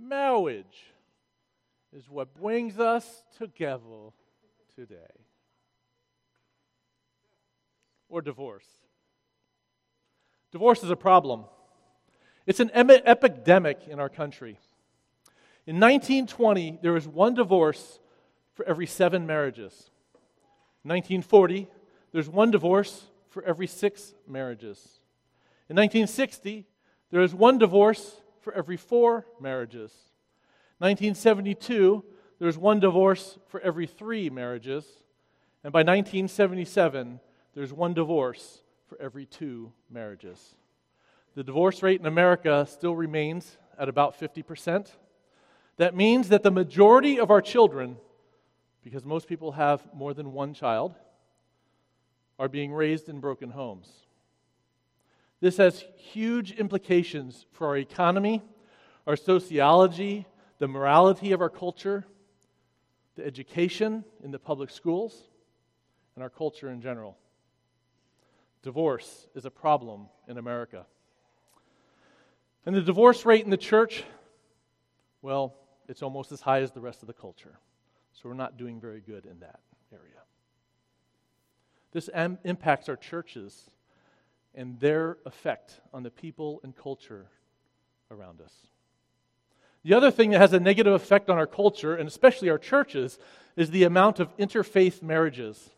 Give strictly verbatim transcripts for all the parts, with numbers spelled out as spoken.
marriage is what brings us together today. Or divorce. Divorce is a problem. It's an em- epidemic in our country. In nineteen twenty, there was one divorce for every seven marriages. In nineteen forty, there's one divorce for every six marriages. In nineteen sixty, there was one divorce for every four marriages. nineteen seventy-two, there was one divorce for every three marriages. And by nineteen seventy-seven, there's one divorce for every two marriages. The divorce rate in America still remains at about fifty percent. That means that the majority of our children, because most people have more than one child, are being raised in broken homes. This has huge implications for our economy, our sociology, the morality of our culture, the education in the public schools, and our culture in general. Divorce is a problem in America. And the divorce rate in the church, well, it's almost as high as the rest of the culture. So we're not doing very good in that area. This am- impacts our churches and their effect on the people and culture around us. The other thing that has a negative effect on our culture, and especially our churches, is the amount of interfaith marriages.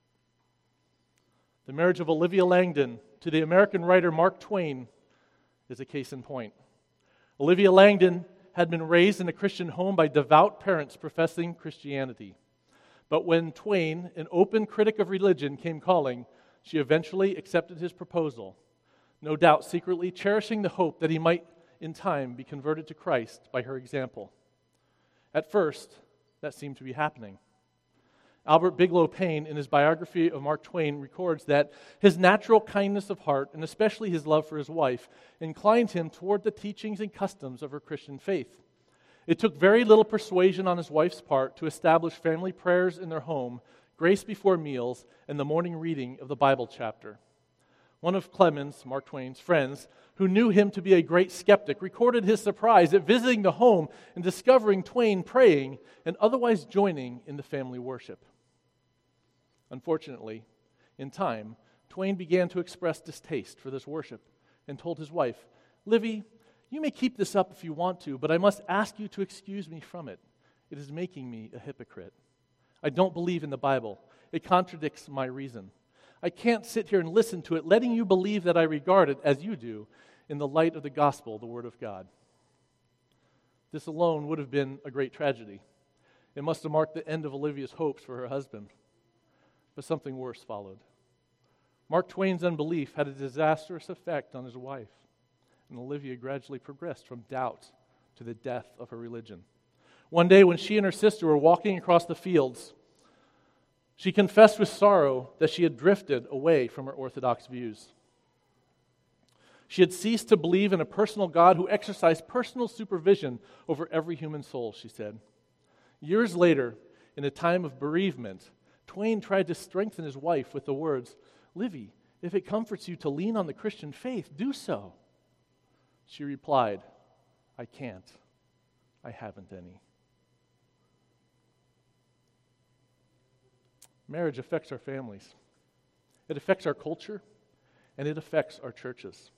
The marriage of Olivia Langdon to the American writer Mark Twain is a case in point. Olivia Langdon had been raised in a Christian home by devout parents professing Christianity. But when Twain, an open critic of religion, came calling, she eventually accepted his proposal, no doubt secretly cherishing the hope that he might, in time, be converted to Christ by her example. At first, that seemed to be happening. Albert Bigelow Payne, in his biography of Mark Twain, records that his natural kindness of heart, and especially his love for his wife, inclined him toward the teachings and customs of her Christian faith. It took very little persuasion on his wife's part to establish family prayers in their home, grace before meals, and the morning reading of the Bible chapter. One of Clemens, Mark Twain's friends, who knew him to be a great skeptic, recorded his surprise at visiting the home and discovering Twain praying and otherwise joining in the family worship. Unfortunately, in time, Twain began to express distaste for this worship and told his wife, "Livy, you may keep this up if you want to, but I must ask you to excuse me from it. It is making me a hypocrite. I don't believe in the Bible. It contradicts my reason. I can't sit here and listen to it, letting you believe that I regard it, as you do, in the light of the gospel, the Word of God." This alone would have been a great tragedy. It must have marked the end of Olivia's hopes for her husband. But something worse followed. Mark Twain's unbelief had a disastrous effect on his wife, and Olivia gradually progressed from doubt to the death of her religion. One day when she and her sister were walking across the fields, she confessed with sorrow that she had drifted away from her orthodox views. She had ceased to believe in a personal God who exercised personal supervision over every human soul, she said. Years later, in a time of bereavement, Twain tried to strengthen his wife with the words, "Livy, if it comforts you to lean on the Christian faith, do so." She replied, "I can't. I haven't any." Marriage affects our families. It affects our culture, and it affects our churches.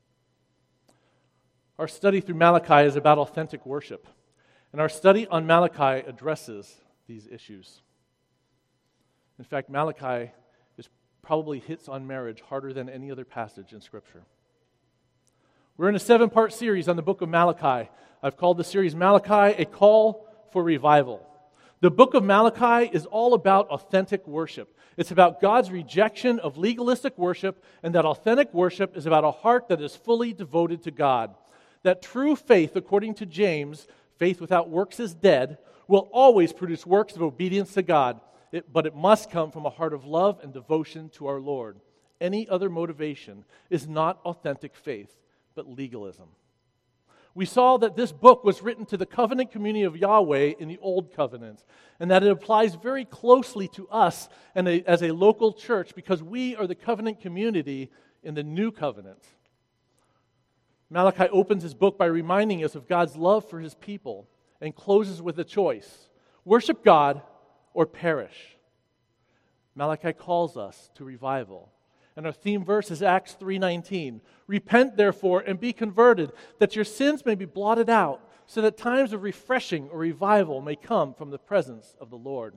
Our study through Malachi is about authentic worship, and our study on Malachi addresses these issues. In fact, Malachi is probably hits on marriage harder than any other passage in Scripture. We're in a seven-part series on the book of Malachi. I've called the series Malachi, a call for revival. The book of Malachi is all about authentic worship. It's about God's rejection of legalistic worship, and that authentic worship is about a heart that is fully devoted to God. That true faith, according to James, faith without works is dead, will always produce works of obedience to God. It, but it must come from a heart of love and devotion to our Lord. Any other motivation is not authentic faith, but legalism. We saw that this book was written to the covenant community of Yahweh in the Old Covenant, and that it applies very closely to us and a, as a local church because we are the covenant community in the New Covenant. Malachi opens his book by reminding us of God's love for his people and closes with a choice: worship God or perish. Malachi calls us to revival. And our theme verse is Acts three nineteen. Repent, therefore, and be converted, that your sins may be blotted out, so that times of refreshing or revival may come from the presence of the Lord.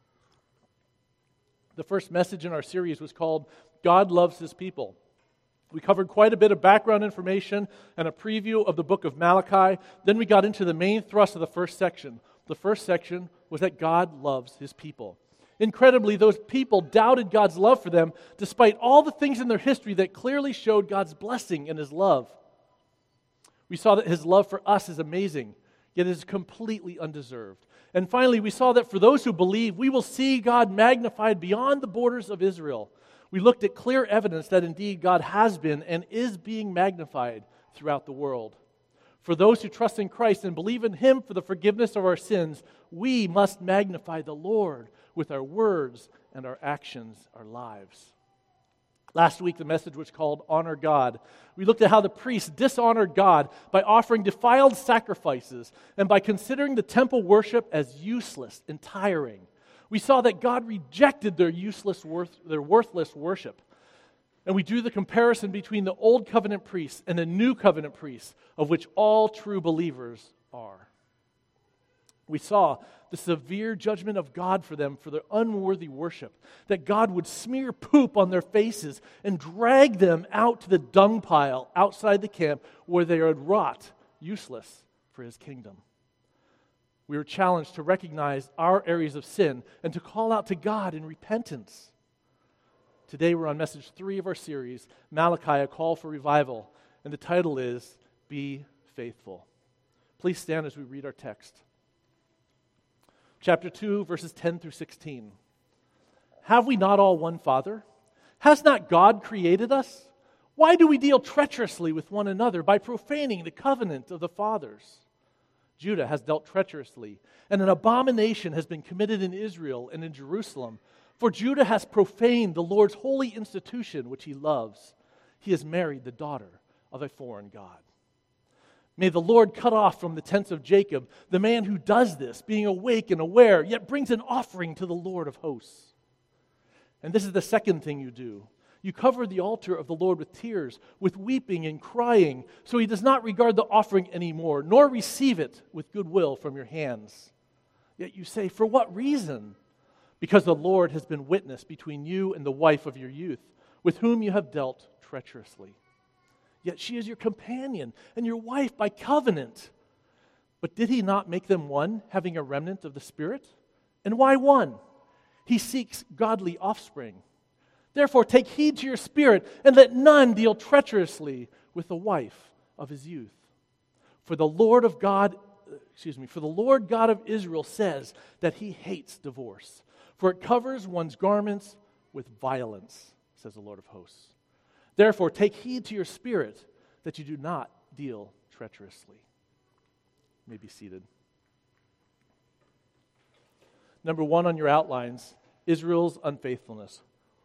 The first message in our series was called God Loves His People. We covered quite a bit of background information and a preview of the book of Malachi. Then we got into the main thrust of the first section. The first section was that God loves His people. Incredibly, those people doubted God's love for them despite all the things in their history that clearly showed God's blessing and His love. We saw that His love for us is amazing, yet it is completely undeserved. And finally, we saw that for those who believe, we will see God magnified beyond the borders of Israel. We looked at clear evidence that indeed God has been and is being magnified throughout the world. For those who trust in Christ and believe in Him for the forgiveness of our sins, we must magnify the Lord with our words and our actions, our lives. Last week, the message was called Honor God. We looked at how the priests dishonored God by offering defiled sacrifices and by considering the temple worship as useless and tiring. We saw that God rejected their useless, worth, their worthless worship. And we drew the comparison between the Old Covenant priests and the New Covenant priests, of which all true believers are. We saw the severe judgment of God for them for their unworthy worship, that God would smear poop on their faces and drag them out to the dung pile outside the camp where they would rot, useless for His kingdom. We were challenged to recognize our areas of sin and to call out to God in repentance. Today we're on message three of our series, Malachi, a Call for Revival, and the title is Be Faithful. Please stand as we read our text. Chapter two, verses ten through sixteen. Have we not all one Father? Has not God created us? Why do we deal treacherously with one another by profaning the covenant of the fathers? Judah has dealt treacherously, and an abomination has been committed in Israel and in Jerusalem. For Judah has profaned the Lord's holy institution which He loves. He has married the daughter of a foreign god. May the Lord cut off from the tents of Jacob the man who does this, being awake and aware, yet brings an offering to the Lord of hosts. And this is the second thing you do. You cover the altar of the Lord with tears, with weeping and crying, so He does not regard the offering anymore, nor receive it with goodwill from your hands. Yet you say, for what reason? Because the Lord has been witness between you and the wife of your youth, with whom you have dealt treacherously. Yet she is your companion and your wife by covenant. But did He not make them one, having a remnant of the Spirit? And why one? He seeks godly offspring. Therefore take heed to your spirit, and let none deal treacherously with the wife of his youth. For the Lord of God, excuse me, for the Lord God of Israel says that He hates divorce, for it covers one's garments with violence, says the Lord of hosts. Therefore, take heed to your spirit that you do not deal treacherously. You may be seated. Number one on your outlines, Israel's unfaithfulness.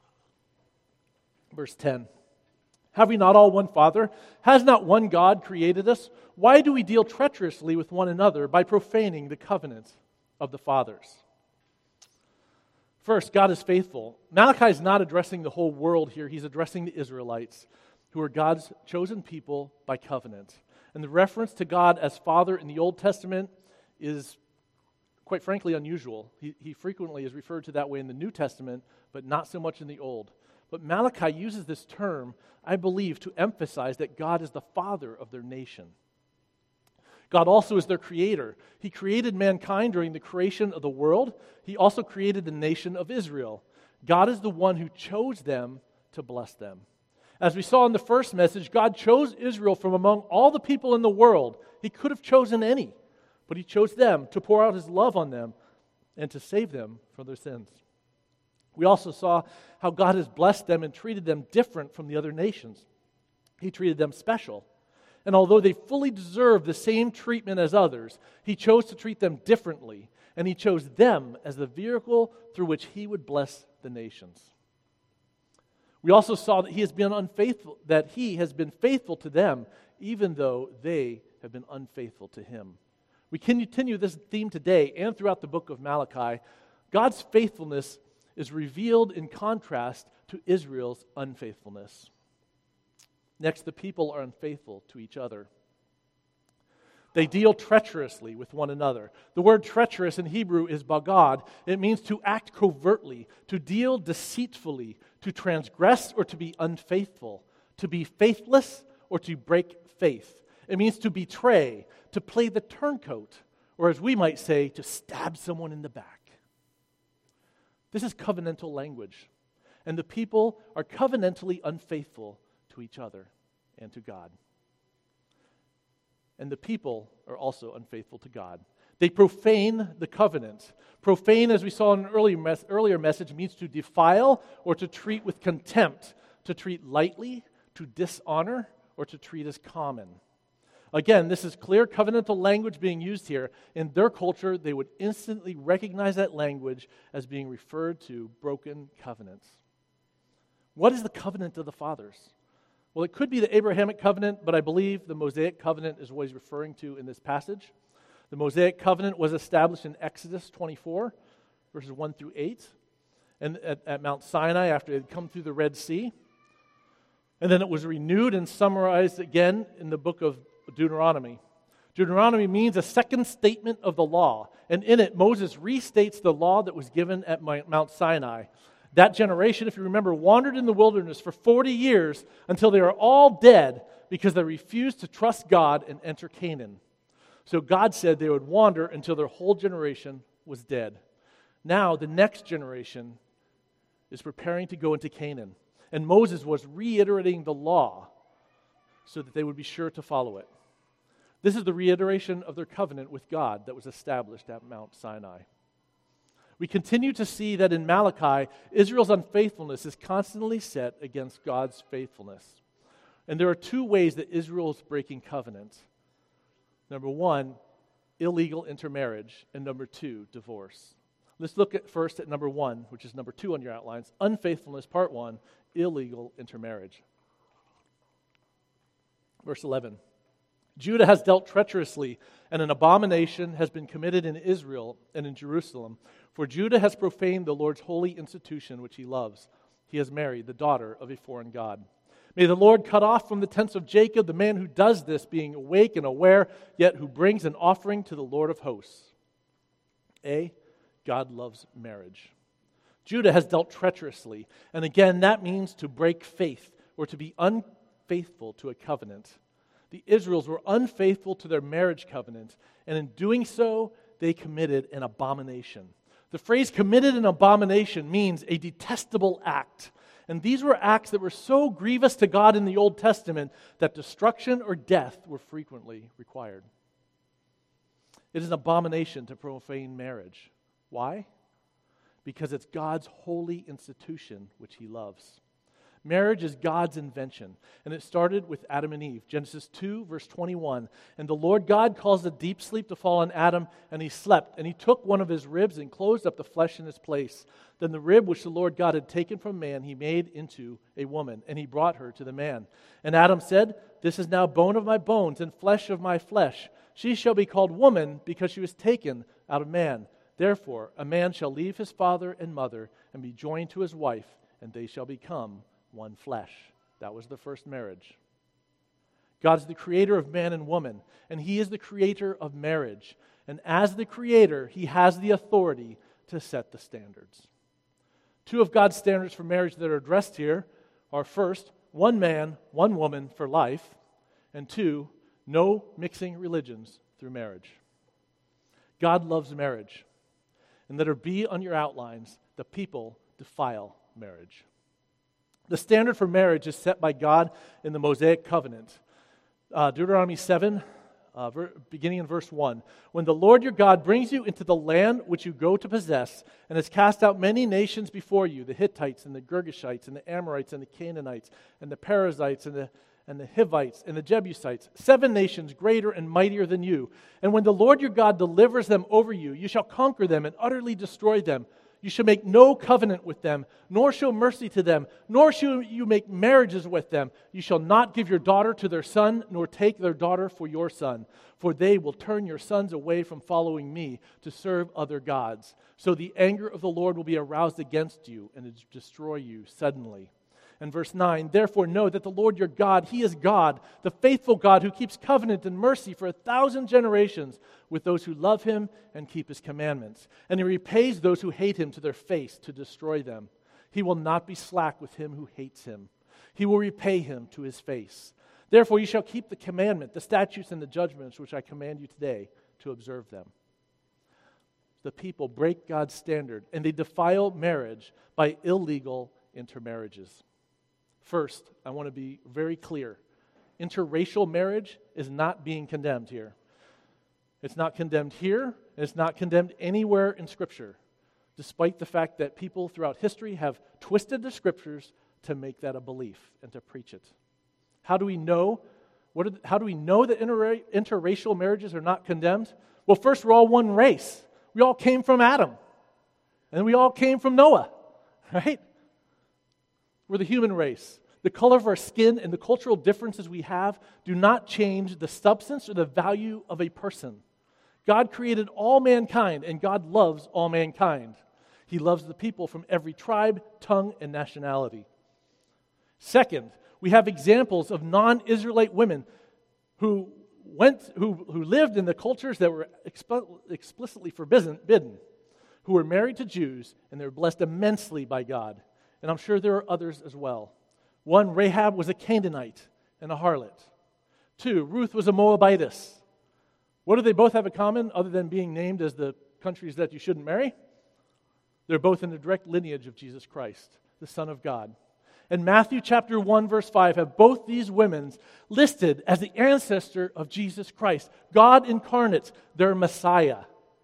Verse ten. Have we not all one Father? Has not one God created us? Why do we deal treacherously with one another by profaning the covenant of the fathers? First, God is faithful. Malachi is not addressing the whole world here. He's addressing the Israelites, who are God's chosen people by covenant. And the reference to God as Father in the Old Testament is, quite frankly, unusual. He, he frequently is referred to that way in the New Testament, but not so much in the Old. But Malachi uses this term, I believe, to emphasize that God is the Father of their nation. God also is their creator. He created mankind during the creation of the world. He also created the nation of Israel. God is the one who chose them to bless them. As we saw in the first message, God chose Israel from among all the people in the world. He could have chosen any, but He chose them to pour out His love on them and to save them from their sins. We also saw how God has blessed them and treated them different from the other nations. He treated them special. And although they fully deserved the same treatment as others, He chose to treat them differently, and He chose them as the vehicle through which He would bless the nations. We also saw that He has been unfaithful, that He has been faithful to them even though they have been unfaithful to him. We continue this theme today and throughout the book of Malachi. God's faithfulness is revealed in contrast to Israel's unfaithfulness. Next, the people are unfaithful to each other. They deal treacherously with one another. The word treacherous in Hebrew is bagad. It means to act covertly, to deal deceitfully, to transgress or to be unfaithful, to be faithless or to break faith. It means to betray, to play the turncoat, or as we might say, to stab someone in the back. This is covenantal language, and the people are covenantally unfaithful to each other and to God. And the people are also unfaithful to God. They profane the covenant. Profane, as we saw in an earlier, mes- earlier message, means to defile or to treat with contempt, to treat lightly, to dishonor, or to treat as common. Again, this is clear covenantal language being used here. In their culture, they would instantly recognize that language as being referred to broken covenants. What is the covenant of the fathers? Well, it could be the Abrahamic covenant, but I believe the Mosaic covenant is what he's referring to in this passage. The Mosaic covenant was established in Exodus twenty-four, verses one through eight, and at, at Mount Sinai after it had come through the Red Sea. And then it was renewed and summarized again in the book of Deuteronomy. Deuteronomy means a second statement of the law, and in it Moses restates the law that was given at Mount Sinai. That generation, if you remember, wandered in the wilderness for forty years until they are all dead because they refused to trust God and enter Canaan. So God said they would wander until their whole generation was dead. Now the next generation is preparing to go into Canaan, and Moses was reiterating the law so that they would be sure to follow it. This is the reiteration of their covenant with God that was established at Mount Sinai. We continue to see that in Malachi, Israel's unfaithfulness is constantly set against God's faithfulness. And there are two ways that Israel is breaking covenant. Number one, illegal intermarriage, and number two, divorce. Let's look at first at number one, which is number two on your outlines. Unfaithfulness, part one, illegal intermarriage. Verse eleven. Judah has dealt treacherously, and an abomination has been committed in Israel and in Jerusalem. For Judah has profaned the Lord's holy institution which he loves. He has married the daughter of a foreign god. May the Lord cut off from the tents of Jacob the man who does this, being awake and aware, yet who brings an offering to the Lord of hosts. A, God loves marriage. Judah has dealt treacherously, and again that means to break faith or to be unfaithful to a covenant. The Israelites were unfaithful to their marriage covenant, and in doing so, they committed an abomination. The phrase committed an abomination means a detestable act. And these were acts that were so grievous to God in the Old Testament that destruction or death were frequently required. It is an abomination to profane marriage. Why? Because it's God's holy institution which he loves. Marriage is God's invention, and it started with Adam and Eve. Genesis two, verse twenty-one. And the Lord God caused a deep sleep to fall on Adam, and he slept. And he took one of his ribs and closed up the flesh in its place. Then the rib which the Lord God had taken from man, he made into a woman, and he brought her to the man. And Adam said, This is now bone of my bones and flesh of my flesh. She shall be called woman, because she was taken out of man. Therefore, a man shall leave his father and mother, and be joined to his wife, and they shall become one flesh. That was the first marriage. God is the creator of man and woman, and he is the creator of marriage. And as the creator, he has the authority to set the standards. Two of God's standards for marriage that are addressed here are first, one man, one woman for life, and two, no mixing religions through marriage. God loves marriage. And let it be on your outlines, the people defile marriage. The standard for marriage is set by God in the Mosaic covenant. Uh, Deuteronomy seven, uh, ver- beginning in verse one. When the Lord your God brings you into the land which you go to possess, and has cast out many nations before you, the Hittites and the Girgashites and the Amorites and the Canaanites and the Perizzites and the and the Hivites and the Jebusites, seven nations greater and mightier than you. And when the Lord your God delivers them over you, you shall conquer them and utterly destroy them. You shall make no covenant with them, nor show mercy to them, nor shall you make marriages with them. You shall not give your daughter to their son, nor take their daughter for your son, for they will turn your sons away from following me to serve other gods. So the anger of the Lord will be aroused against you and destroy you suddenly. And verse nine, therefore know that the Lord your God, He is God, the faithful God who keeps covenant and mercy for a thousand generations with those who love Him and keep His commandments. And He repays those who hate Him to their face to destroy them. He will not be slack with him who hates Him. He will repay him to his face. Therefore you shall keep the commandment, the statutes, and the judgments which I command you today to observe them. The people break God's standard, and they defile marriage by illegal intermarriages. First, I want to be very clear. Interracial marriage is not being condemned here. It's not condemned here, and it's not condemned anywhere in Scripture, despite the fact that people throughout history have twisted the Scriptures to make that a belief and to preach it. How do we know? What are the, how do we know that inter, interracial marriages are not condemned? Well, first, we're all one race. We all came from Adam, and we all came from Noah, right? We're the human race. The color of our skin and the cultural differences we have do not change the substance or the value of a person. God created all mankind, and God loves all mankind. He loves the people from every tribe, tongue, and nationality. Second, we have examples of non-Israelite women who went, who, who lived in the cultures that were exp- explicitly forbidden, who were married to Jews, and they were blessed immensely by God. And I'm sure there are others as well. One, Rahab was a Canaanite and a harlot. Two, Ruth was a Moabitess. What do they both have in common other than being named as the countries that you shouldn't marry? They're both in the direct lineage of Jesus Christ, the Son of God. And Matthew chapter one, verse five have both these women listed as the ancestor of Jesus Christ, God incarnate, their Messiah.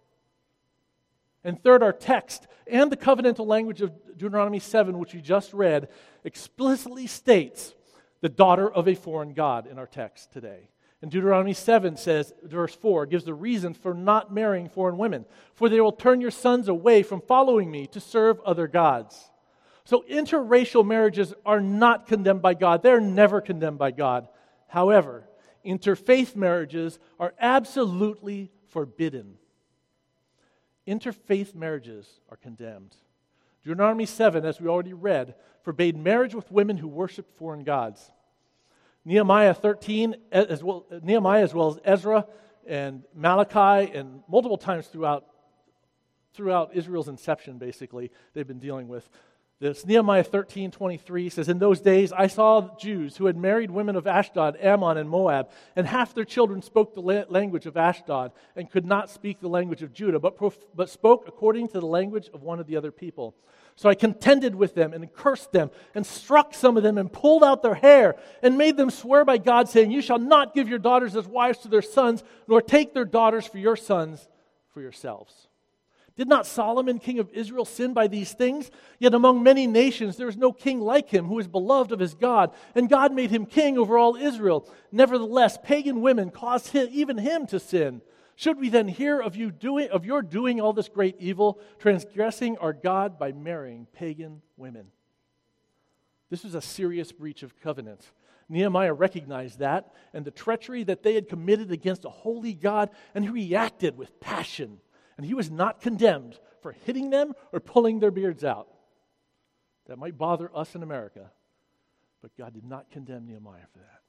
And third, our text and the covenantal language of Deuteronomy seven, which we just read, explicitly states the daughter of a foreign god in our text today. And Deuteronomy seven says, verse four, gives the reason for not marrying foreign women. For they will turn your sons away from following me to serve other gods. So interracial marriages are not condemned by God. They're never condemned by God. However, interfaith marriages are absolutely forbidden. Interfaith marriages are condemned. Deuteronomy seven, as we already read, forbade marriage with women who worshiped foreign gods. Nehemiah thirteen, as well, Nehemiah as well as Ezra and Malachi, and multiple times throughout, throughout Israel's inception, basically, they've been dealing with this. Nehemiah thirteen twenty-three says, in those days I saw Jews who had married women of Ashdod, Ammon, and Moab, and half their children spoke the la- language of Ashdod and could not speak the language of Judah, but, prof- but spoke according to the language of one of the other people. So I contended with them and cursed them and struck some of them and pulled out their hair and made them swear by God, saying, you shall not give your daughters as wives to their sons, nor take their daughters for your sons for yourselves. Did not Solomon, king of Israel, sin by these things? Yet among many nations there is no king like him, who is beloved of his God, and God made him king over all Israel. Nevertheless, pagan women caused him, even him to sin. Should we then hear of you doing of your doing all this great evil, transgressing our God by marrying pagan women? This was a serious breach of covenant. Nehemiah recognized that and the treachery that they had committed against a holy God, and he reacted with passion. And he was not condemned for hitting them or pulling their beards out. That might bother us in America, but God did not condemn Nehemiah for that.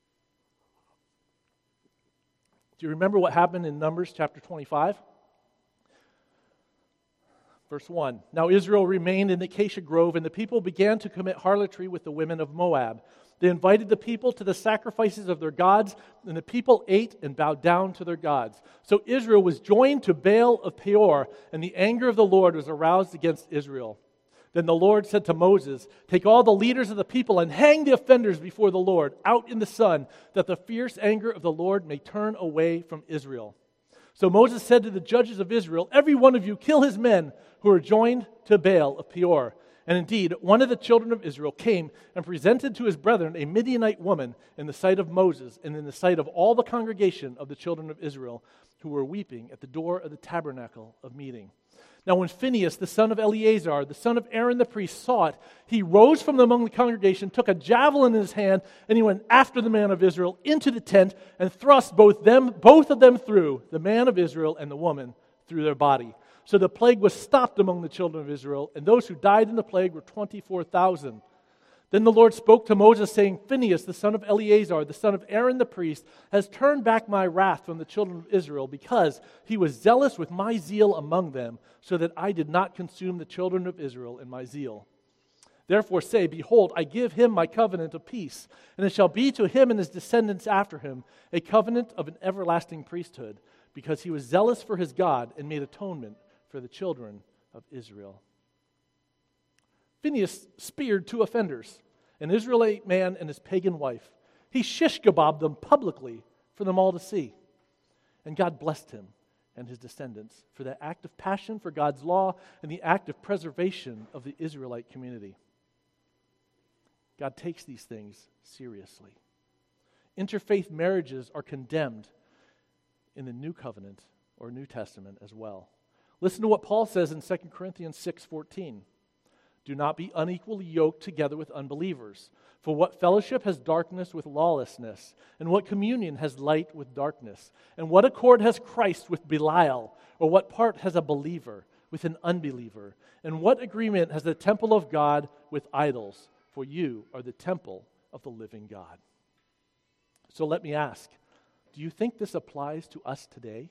Do you remember what happened in Numbers chapter twenty-five? Verse one, now Israel remained in the acacia grove, and the people began to commit harlotry with the women of Moab. They invited the people to the sacrifices of their gods, and the people ate and bowed down to their gods. So Israel was joined to Baal of Peor, and the anger of the Lord was aroused against Israel. Then the Lord said to Moses, take all the leaders of the people and hang the offenders before the Lord out in the sun, that the fierce anger of the Lord may turn away from Israel. So Moses said to the judges of Israel, every one of you kill his men who are joined to Baal of Peor. And indeed, one of the children of Israel came and presented to his brethren a Midianite woman in the sight of Moses and in the sight of all the congregation of the children of Israel, who were weeping at the door of the tabernacle of meeting. Now when Phinehas, the son of Eleazar, the son of Aaron the priest, saw it, he rose from among the congregation, took a javelin in his hand, and he went after the man of Israel into the tent and thrust both them, both of them through, the man of Israel and the woman, through their body. So the plague was stopped among the children of Israel, and those who died in the plague were twenty-four thousand. Then the Lord spoke to Moses, saying, Phinehas, the son of Eleazar, the son of Aaron the priest, has turned back my wrath from the children of Israel, because he was zealous with my zeal among them, so that I did not consume the children of Israel in my zeal. Therefore say, Behold, I give him my covenant of peace, and it shall be to him and his descendants after him a covenant of an everlasting priesthood, because he was zealous for his God and made atonement for the children of Israel. Phinehas speared two offenders, an Israelite man and his pagan wife. He shish kebabbed them publicly for them all to see. And God blessed him and his descendants for that act of passion for God's law and the act of preservation of the Israelite community. God takes these things seriously. Interfaith marriages are condemned in the New Covenant or New Testament as well. Listen to what Paul says in Second Corinthians six fourteen. Do not be unequally yoked together with unbelievers. For what fellowship has darkness with lawlessness? And what communion has light with darkness? And what accord has Christ with Belial? Or what part has a believer with an unbeliever? And what agreement has the temple of God with idols? For you are the temple of the living God. So let me ask, do you think this applies to us today?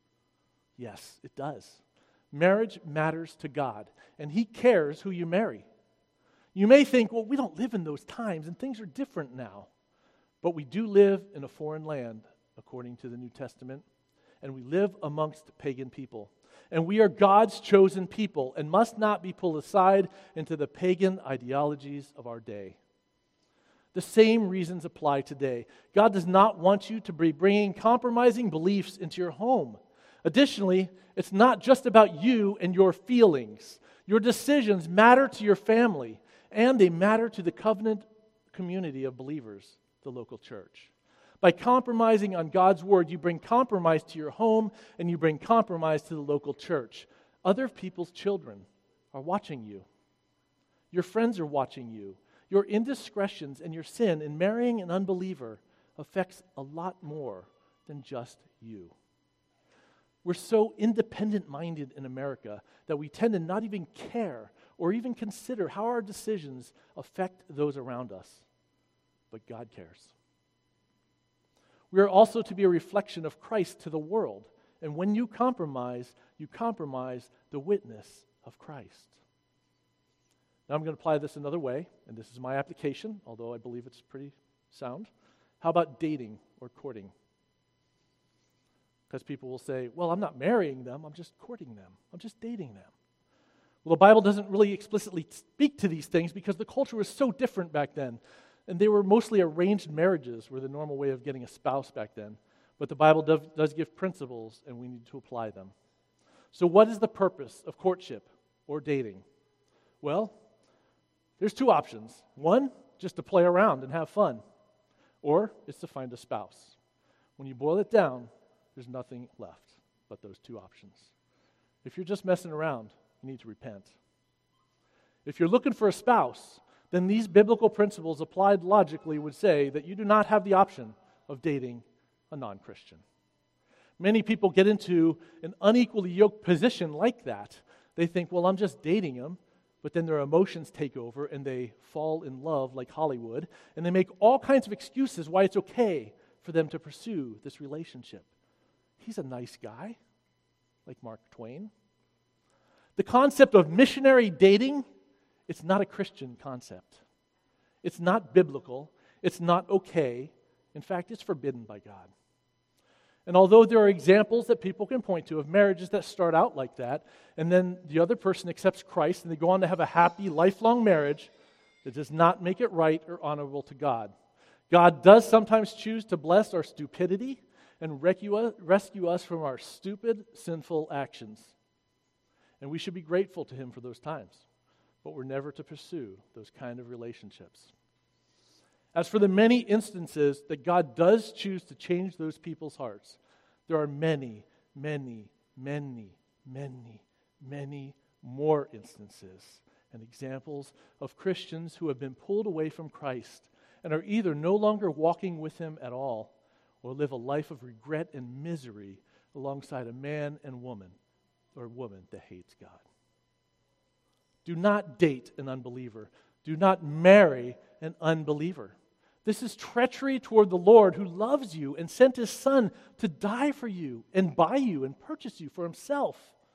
Yes, it does. Marriage matters to God, and He cares who you marry. You may think, well, we don't live in those times, and things are different now. But we do live in a foreign land, according to the New Testament, and we live amongst pagan people. And we are God's chosen people, and must not be pulled aside into the pagan ideologies of our day. The same reasons apply today. God does not want you to be bringing compromising beliefs into your home. Additionally, it's not just about you and your feelings. Your decisions matter to your family, and they matter to the covenant community of believers, the local church. By compromising on God's word, you bring compromise to your home, and you bring compromise to the local church. Other people's children are watching you. Your friends are watching you. Your indiscretions and your sin in marrying an unbeliever affects a lot more than just you. We're so independent-minded in America that we tend to not even care or even consider how our decisions affect those around us. But God cares. We are also to be a reflection of Christ to the world. And when you compromise, you compromise the witness of Christ. Now I'm going to apply this another way, and this is my application, although I believe it's pretty sound. How about dating or courting? Because people will say, well, I'm not marrying them, I'm just courting them. I'm just dating them. Well, the Bible doesn't really explicitly speak to these things because the culture was so different back then. And they were mostly arranged marriages were the normal way of getting a spouse back then. But the Bible does, does give principles, and we need to apply them. So what is the purpose of courtship or dating? Well, there's two options. One, just to play around and have fun. Or it's to find a spouse. When you boil it down, there's nothing left but those two options. If you're just messing around, you need to repent. If you're looking for a spouse, then these biblical principles applied logically would say that you do not have the option of dating a non-Christian. Many people get into an unequally yoked position like that. They think, well, I'm just dating him, but then their emotions take over and they fall in love like Hollywood, and they make all kinds of excuses why it's okay for them to pursue this relationship. He's a nice guy, like Mark Twain. The concept of missionary dating, it's not a Christian concept. It's not biblical. It's not okay. In fact, it's forbidden by God. And although there are examples that people can point to of marriages that start out like that, and then the other person accepts Christ and they go on to have a happy, lifelong marriage, that does not make it right or honorable to God. God does sometimes choose to bless our stupidity and rescue us from our stupid, sinful actions. And we should be grateful to Him for those times. But we're never to pursue those kind of relationships. As for the many instances that God does choose to change those people's hearts, there are many, many, many, many, many more instances and examples of Christians who have been pulled away from Christ and are either no longer walking with him at all or live a life of regret and misery alongside a man and woman or woman that hates God. Do not date an unbeliever. Do not marry an unbeliever. This is treachery toward the Lord who loves you and sent his Son to die for you and buy you and purchase you for himself.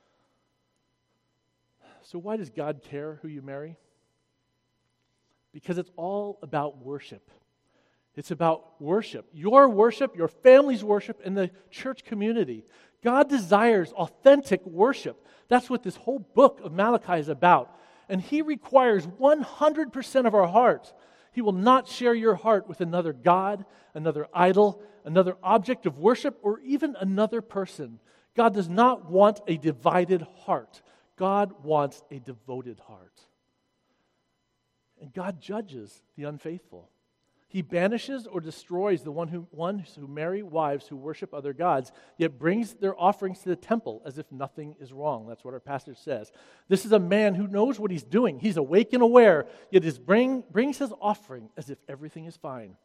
So why does God care who you marry? Because it's all about worship. It's about worship. Your worship, your family's worship, and the church community. God desires authentic worship. That's what this whole book of Malachi is about. And he requires one hundred percent of our heart. He will not share your heart with another god, another idol, another object of worship, or even another person. God does not want a divided heart. God wants a devoted heart. And God judges the unfaithful. He banishes or destroys the one who, ones who marry wives who worship other gods, yet brings their offerings to the temple as if nothing is wrong. That's what our pastor says. This is a man who knows what he's doing. He's awake and aware, yet is bring, brings his offering as if everything is fine.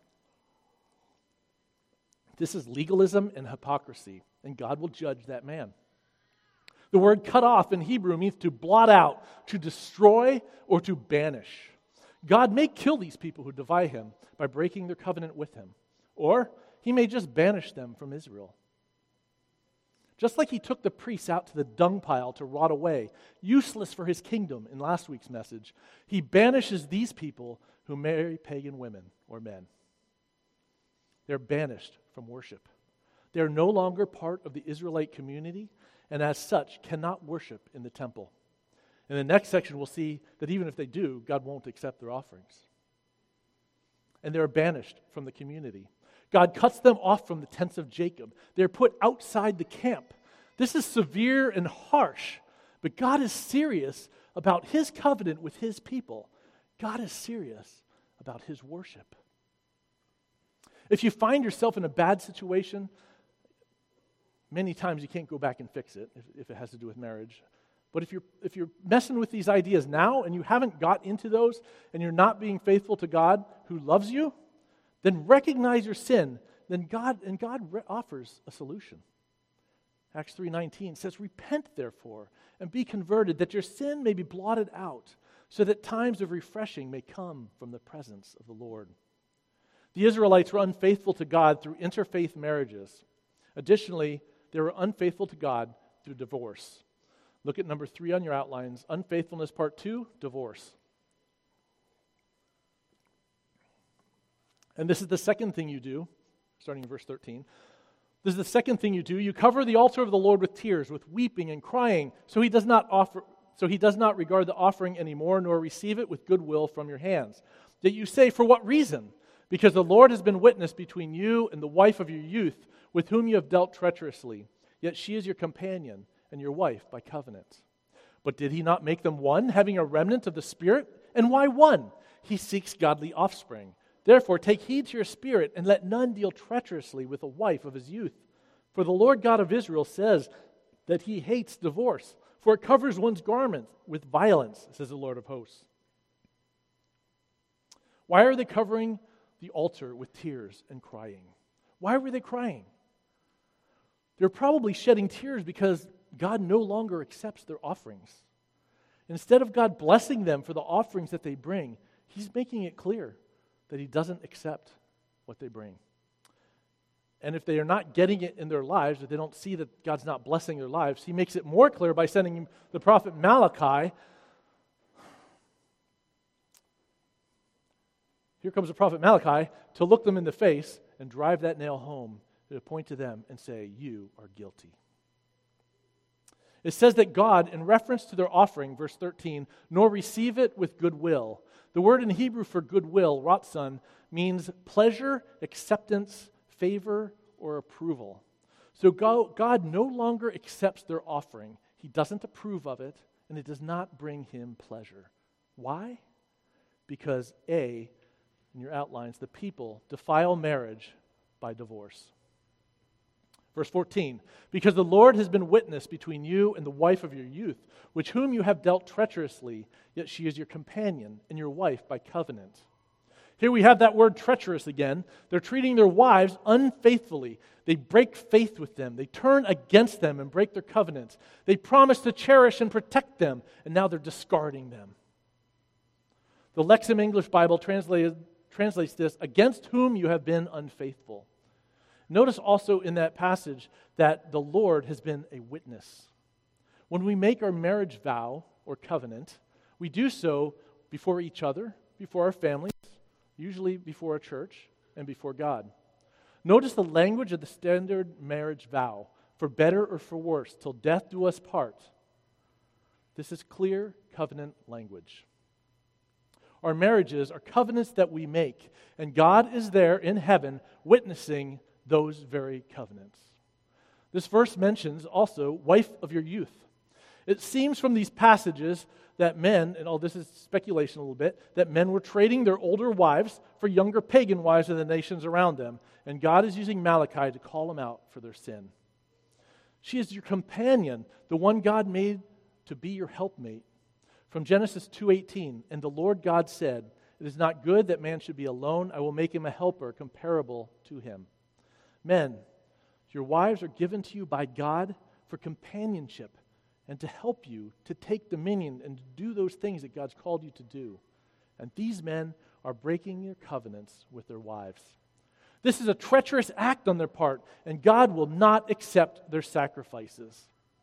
This is legalism and hypocrisy, and God will judge that man. The word cut off in Hebrew means to blot out, to destroy, or to banish. God may kill these people who defy him by breaking their covenant with him, or he may just banish them from Israel. Just like he took the priests out to the dung pile to rot away, useless for his kingdom in last week's message, he banishes these people who marry pagan women or men. They're banished from worship. They're no longer part of the Israelite community, and as such cannot worship in the temple. In the next section, we'll see that even if they do, God won't accept their offerings. And they're banished from the community. God cuts them off from the tents of Jacob. They're put outside the camp. This is severe and harsh, but God is serious about his covenant with his people. God is serious about his worship. If you find yourself in a bad situation, many times you can't go back and fix it if, if it has to do with marriage. But if you're if you're messing with these ideas now and you haven't got into those and you're not being faithful to God who loves you, then recognize your sin. Then God and God re- offers a solution. Acts three nineteen says, "Repent therefore and be converted, that your sin may be blotted out, so that times of refreshing may come from the presence of the Lord." The Israelites were unfaithful to God through interfaith marriages. Additionally, they were unfaithful to God through divorce. Look at number three on your outlines. Unfaithfulness, part two, divorce. And this is the second thing you do, starting in verse thirteen. This is the second thing you do. You cover the altar of the Lord with tears, with weeping and crying, so he does not offer, so he does not regard the offering anymore, nor receive it with goodwill from your hands. Yet you say, "For what reason? Because the Lord has been witness between you and the wife of your youth, with whom you have dealt treacherously. Yet she is your companion and your wife by covenant. But did he not make them one, having a remnant of the Spirit? And why one? He seeks godly offspring. Therefore take heed to your spirit, and let none deal treacherously with a wife of his youth. For the Lord God of Israel says that he hates divorce, for it covers one's garment with violence, says the Lord of hosts." Why are they covering the altar with tears and crying? Why were they crying? They're probably shedding tears because God no longer accepts their offerings. Instead of God blessing them for the offerings that they bring, he's making it clear that he doesn't accept what they bring. And if they are not getting it in their lives, if they don't see that God's not blessing their lives, he makes it more clear by sending the prophet Malachi. Here comes the prophet Malachi to look them in the face and drive that nail home, to point to them and say, "You are guilty." It says that God, in reference to their offering, verse thirteen, "nor receive it with goodwill." The word in Hebrew for goodwill, ratzon, means pleasure, acceptance, favor, or approval. So God no longer accepts their offering. He doesn't approve of it, and it does not bring him pleasure. Why? Because A, in your outlines, the people defile marriage by divorce. Verse fourteen, because the Lord has been witness between you and the wife of your youth, which whom you have dealt treacherously, yet she is your companion and your wife by covenant. Here we have that word treacherous again. They're treating their wives unfaithfully. They break faith with them. They turn against them and break their covenants. They promise to cherish and protect them, and now they're discarding them. The Lexham English Bible translated, translates this, against whom you have been unfaithful. Notice also in that passage that the Lord has been a witness. When we make our marriage vow or covenant, we do so before each other, before our families, usually before a church, and before God. Notice the language of the standard marriage vow, for better or for worse, till death do us part. This is clear covenant language. Our marriages are covenants that we make, and God is there in heaven witnessing those very covenants. This verse mentions also wife of your youth. It seems from these passages that men, and all this is speculation a little bit, that men were trading their older wives for younger pagan wives of the nations around them, and God is using Malachi to call them out for their sin. She is your companion, the one God made to be your helpmate. From Genesis two eighteen, and the Lord God said, it is not good that man should be alone. I will make him a helper comparable to him. Men, your wives are given to you by God for companionship and to help you to take dominion and to do those things that God's called you to do. And these men are breaking their covenants with their wives. This is a treacherous act on their part, and God will not accept their sacrifices.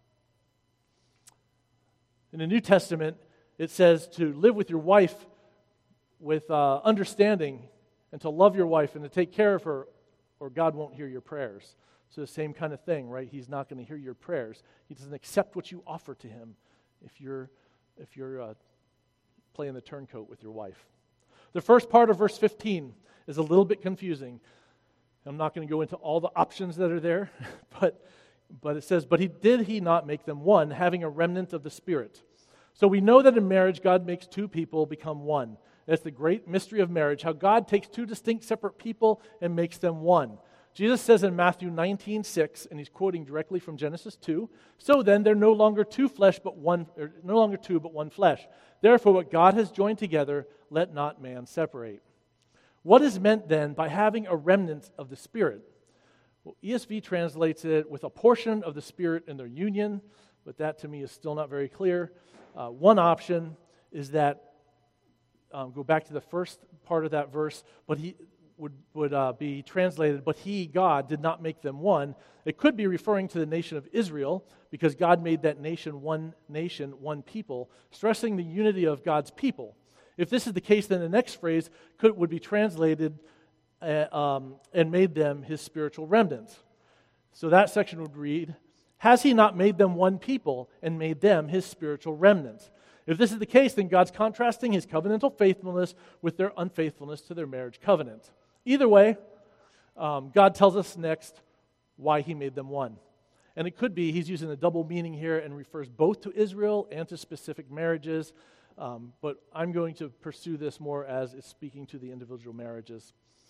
In the New Testament, it says to live with your wife with uh, understanding and to love your wife and to take care of her, or God won't hear your prayers. So the same kind of thing, right? He's not going to hear your prayers. He doesn't accept what you offer to him if you're if you're uh, playing the turncoat with your wife. The first part of verse fifteen is a little bit confusing. I'm not going to go into all the options that are there, but but it says, but he did he not make them one, having a remnant of the Spirit. So we know that in marriage, God makes two people become one. That's the great mystery of marriage, how God takes two distinct separate people and makes them one. Jesus says in Matthew nineteen six, and he's quoting directly from Genesis two, so then they're no longer two flesh, but one, or no longer two, but one flesh. Therefore, what God has joined together, let not man separate. What is meant then by having a remnant of the Spirit? Well, E S V translates it with a portion of the Spirit in their union, but that to me is still not very clear. Uh, one option is that, um, go back to the first part of that verse, but he would, would uh, be translated, but he, God, did not make them one. It could be referring to the nation of Israel, because God made that nation one nation, one people, stressing the unity of God's people. If this is the case, then the next phrase could would be translated, uh, um, and made them his spiritual remnants. So that section would read, has he not made them one people and made them his spiritual remnants? If this is the case, then God's contrasting his covenantal faithfulness with their unfaithfulness to their marriage covenant. Either way, um, God tells us next why he made them one. And it could be he's using a double meaning here and refers both to Israel and to specific marriages. Um, but I'm going to pursue this more as it's speaking to the individual marriages.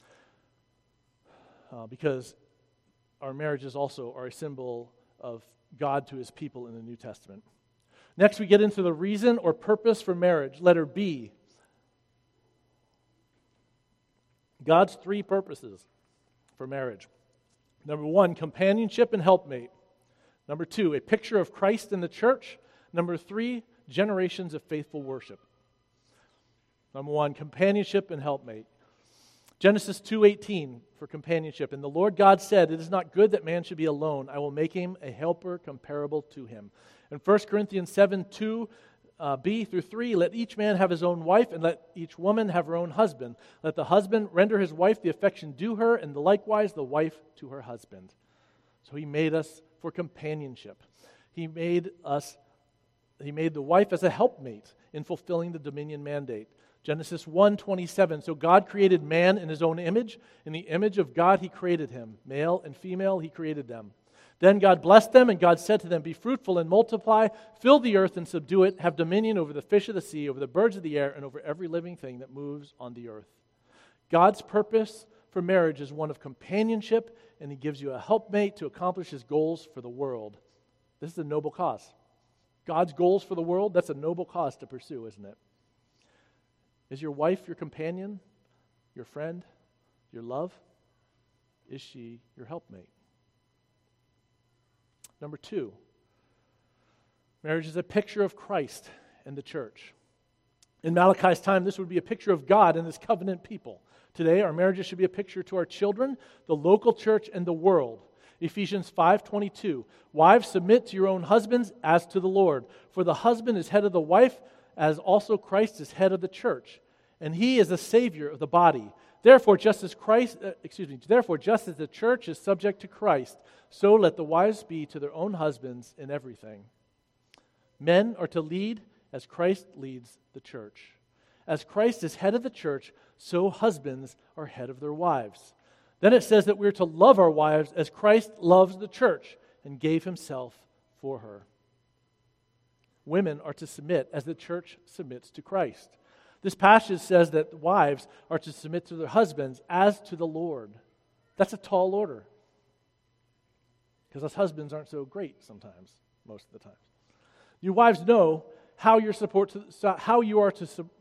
Uh, because our marriages also are a symbol of God to his people in the New Testament. Next, we get into the reason or purpose for marriage, letter B. God's three purposes for marriage. Number one, companionship and helpmate. Number two, a picture of Christ in the church. Number three, generations of faithful worship. Number one, companionship and helpmate. Genesis two eighteen for companionship. And the Lord God said, it is not good that man should be alone. I will make him a helper comparable to him. In First Corinthians seven two, uh, B through three, let each man have his own wife, and let each woman have her own husband. Let the husband render his wife the affection due her, and likewise the wife to her husband. So he made us for companionship. He made us, he made the wife as a helpmate in fulfilling the dominion mandate. Genesis one twenty-seven, so God created man in his own image. In the image of God he created him. Male and female he created them. Then God blessed them, and God said to them, be fruitful and multiply, fill the earth and subdue it, have dominion over the fish of the sea, over the birds of the air, and over every living thing that moves on the earth. God's purpose for marriage is one of companionship and he gives you a helpmate to accomplish his goals for the world. This is a noble cause. God's goals for the world, that's a noble cause to pursue, isn't it? Is your wife your companion, your friend, your love? Is she your helpmate? Number two, marriage is a picture of Christ and the church. In Malachi's time, this would be a picture of God and his covenant people. Today, our marriages should be a picture to our children, the local church, and the world. Ephesians five twenty-two, wives, submit to your own husbands as to the Lord. For the husband is head of the wife, as also Christ is head of the church, and he is the Savior of the body. Therefore, just as Christ, uh, excuse me, therefore, just as the church is subject to Christ, so let the wives be to their own husbands in everything. Men are to lead as Christ leads the church. As Christ is head of the church, so husbands are head of their wives. Then it says that we're to love our wives as Christ loves the church and gave himself for her. Women are to submit as the church submits to Christ. This passage says that wives are to submit to their husbands as to the Lord. That's a tall order. Because us husbands aren't so great sometimes, most of the times. You wives know how you're support to, how you are to sub,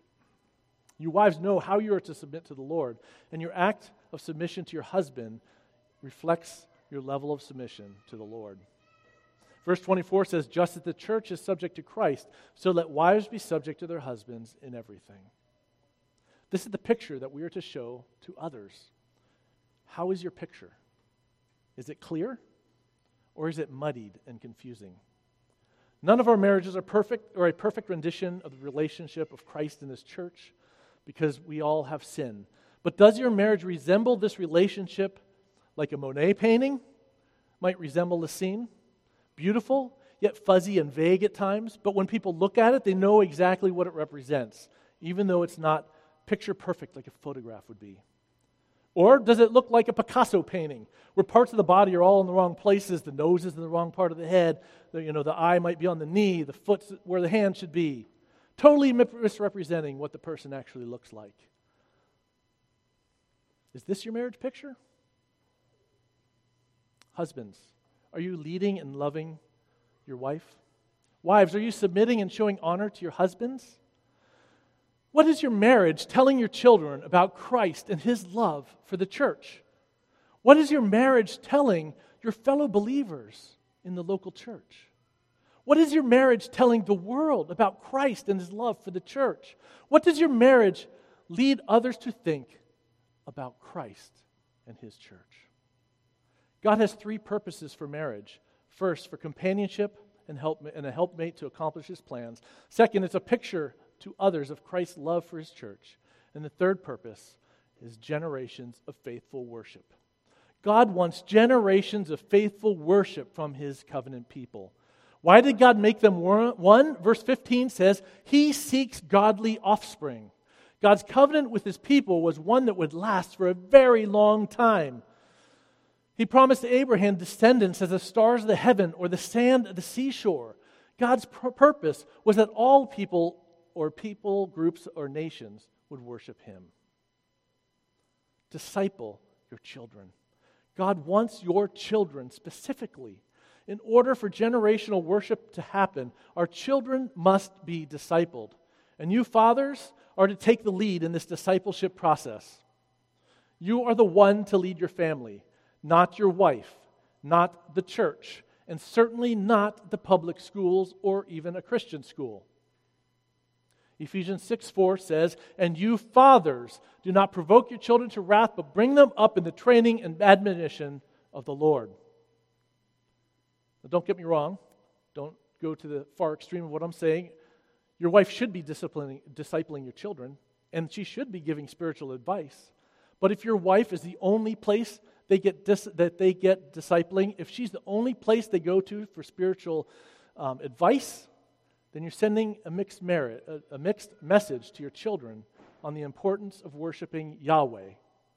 you wives know how you are to submit to the Lord, and your act of submission to your husband reflects your level of submission to the Lord. Verse twenty-four says, just as the church is subject to Christ, so let wives be subject to their husbands in everything. This is the picture that we are to show to others. How is your picture? Is it clear, or is it muddied and confusing? None of our marriages are perfect or a perfect rendition of the relationship of Christ and his church, because we all have sin. But does your marriage resemble this relationship like a Monet painting might resemble a scene? Beautiful, yet fuzzy and vague at times, but when people look at it, they know exactly what it represents, even though it's not picture perfect like a photograph would be. Or does it look like a Picasso painting, where parts of the body are all in the wrong places, the nose is in the wrong part of the head, the, you know, the eye might be on the knee, the foot's where the hand should be, totally misrepresenting what the person actually looks like. Is this your marriage picture? Husbands, are you leading and loving your wife? Wives, are you submitting and showing honor to your husbands? What is your marriage telling your children about Christ and his love for the church? What is your marriage telling your fellow believers in the local church? What is your marriage telling the world about Christ and his love for the church? What does your marriage lead others to think about Christ and his church? God has three purposes for marriage. First, for companionship and help and a helpmate to accomplish his plans. Second, it's a picture to others of Christ's love for his church. And the third purpose is generations of faithful worship. God wants generations of faithful worship from his covenant people. Why did God make them one? Verse fifteen says, he seeks godly offspring. God's covenant with his people was one that would last for a very long time. He promised Abraham descendants as the stars of the heaven or the sand of the seashore. God's pr- purpose was that all people or people, groups, or nations would worship him. Disciple your children. God wants your children specifically. In order for generational worship to happen, our children must be discipled. And you fathers are to take the lead in this discipleship process. You are the one to lead your family, not your wife, not the church, and certainly not the public schools or even a Christian school. Ephesians six four says, and you fathers, do not provoke your children to wrath, but bring them up in the training and admonition of the Lord. Now, don't get me wrong. Don't go to the far extreme of what I'm saying. Your wife should be disciplining, discipling your children, and she should be giving spiritual advice. But if your wife is the only place they get dis, that they get discipling, if she's the only place they go to for spiritual um, advice, then you're sending a mixed merit, a, a mixed message to your children on the importance of worshiping Yahweh.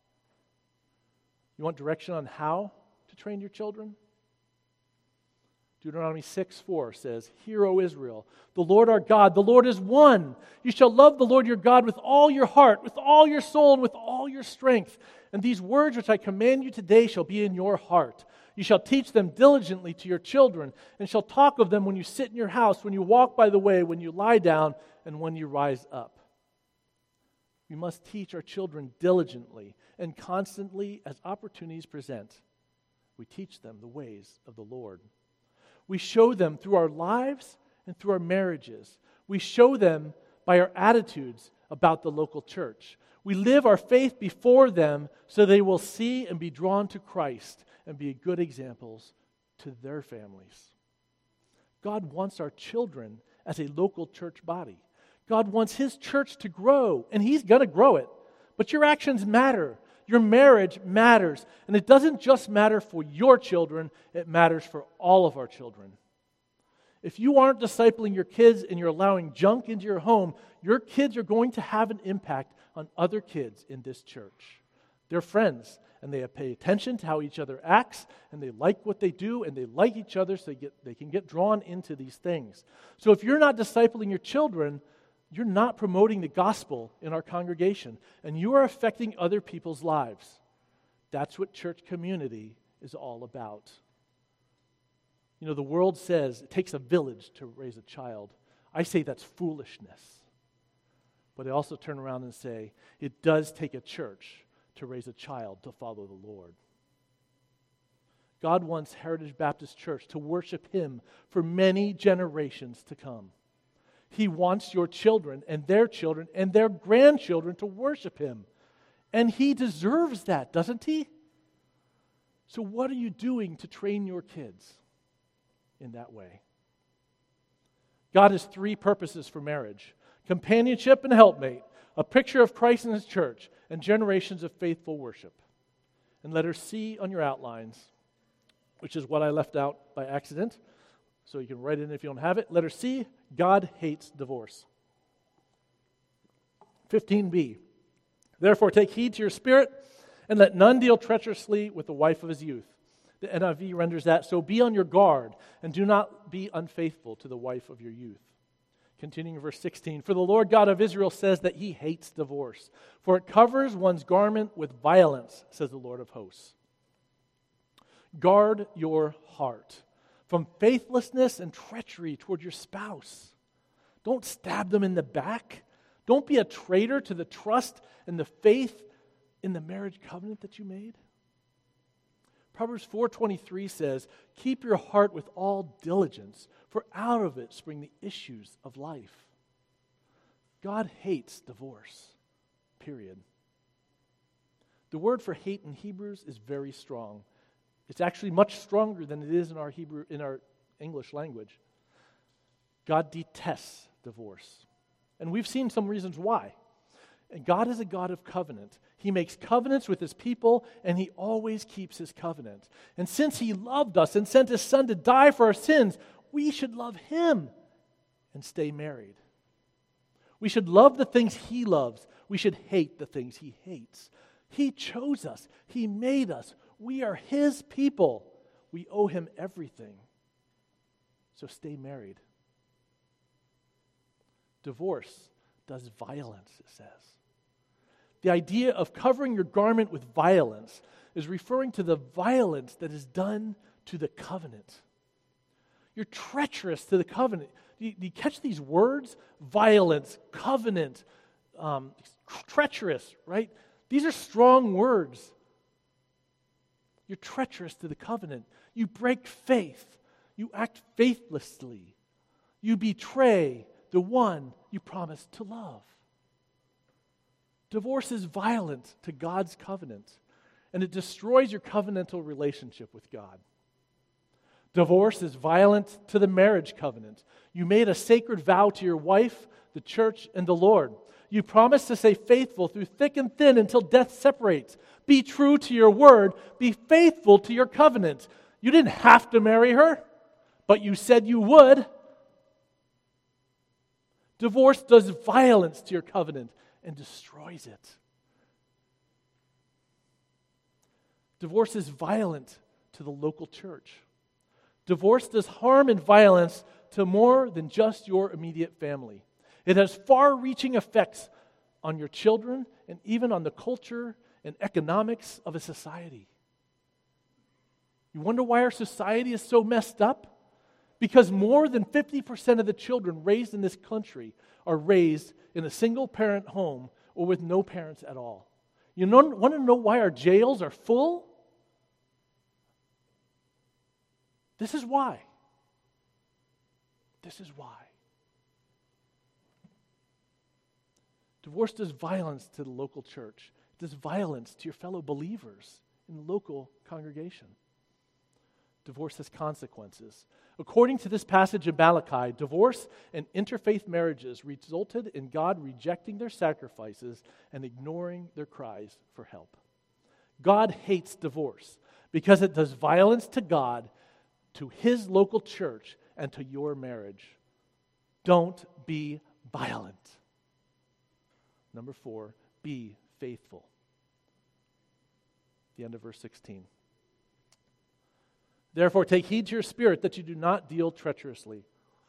You want direction on how to train your children? Deuteronomy six four says, "Hear, O Israel, the Lord our God, the Lord is one. You shall love the Lord your God with all your heart, with all your soul, and with all your strength. And these words which I command you today shall be in your heart. You shall teach them diligently to your children, and shall talk of them when you sit in your house, when you walk by the way, when you lie down, and when you rise up." We must teach our children diligently and constantly as opportunities present. We teach them the ways of the Lord. We show them through our lives and through our marriages. We show them by our attitudes about the local church. We live our faith before them so they will see and be drawn to Christ and be good examples to their families. God wants our children as a local church body. God wants His church to grow, and He's going to grow it. But your actions matter. Your marriage matters. And it doesn't just matter for your children, it matters for all of our children. If you aren't discipling your kids and you're allowing junk into your home, your kids are going to have an impact on other kids in this church. They're friends, and they pay attention to how each other acts, and they like what they do, and they like each other, so they, get, they can get drawn into these things. So if you're not discipling your children, you're not promoting the gospel in our congregation, and you are affecting other people's lives. That's what church community is all about. You know, the world says it takes a village to raise a child. I say that's foolishness. But I also turn around and say it does take a church to raise a child to follow the Lord. God wants Heritage Baptist Church to worship Him for many generations to come. He wants your children and their children and their grandchildren to worship Him. And He deserves that, doesn't He? So what are you doing to train your kids in that way? God has three purposes for marriage: companionship and helpmate, a picture of Christ and His church, and generations of faithful worship. And letter C on your outlines, which is what I left out by accident, so you can write it in if you don't have it. Letter C, God hates divorce. fifteen b, therefore take heed to your spirit, and let none deal treacherously with the wife of his youth. The N I V renders that, so be on your guard, and do not be unfaithful to the wife of your youth. Continuing in verse sixteen, for the Lord God of Israel says that He hates divorce, for it covers one's garment with violence, says the Lord of hosts. Guard your heart from faithlessness and treachery toward your spouse. Don't stab them in the back. Don't be a traitor to the trust and the faith in the marriage covenant that you made. Proverbs four twenty-three says, keep your heart with all diligence, for out of it spring the issues of life. God hates divorce, period. The word for hate in Hebrews is very strong. It's actually much stronger than it is in our Hebrew, in our English language. God detests divorce. And we've seen some reasons why. And God is a God of covenant. He makes covenants with His people, and He always keeps His covenant. And since He loved us and sent His Son to die for our sins, we should love Him and stay married. We should love the things He loves. We should hate the things He hates. He chose us. He made us. We are His people. We owe Him everything. So stay married. Divorce does violence, it says. The idea of covering your garment with violence is referring to the violence that is done to the covenant. You're treacherous to the covenant. Do you, do you catch these words? Violence, covenant, um, treacherous, right? These are strong words. You're treacherous to the covenant. You break faith. You act faithlessly. You betray the one you promised to love. Divorce is violent to God's covenant, and it destroys your covenantal relationship with God. Divorce is violent to the marriage covenant. You made a sacred vow to your wife, the church, and the Lord. You promised to stay faithful through thick and thin until death separates. Be true to your word. Be faithful to your covenant. You didn't have to marry her, but you said you would. Divorce does violence to your covenant and destroys it. Divorce is violent to the local church. Divorce does harm and violence to more than just your immediate family. It has far-reaching effects on your children and even on the culture and economics of a society. You wonder why our society is so messed up? Because more than fifty percent of the children raised in this country are raised in a single-parent home or with no parents at all. You know, want to know why our jails are full? This is why. This is why. Divorce does violence to the local church. It does violence to your fellow believers in the local congregation. Divorce has consequences. According to this passage in Malachi, divorce and interfaith marriages resulted in God rejecting their sacrifices and ignoring their cries for help. God hates divorce because it does violence to God, to His local church, and to your marriage. Don't be violent. Number four, be faithful. The end of verse sixteen. Therefore, take heed to your spirit that you do not deal treacherously.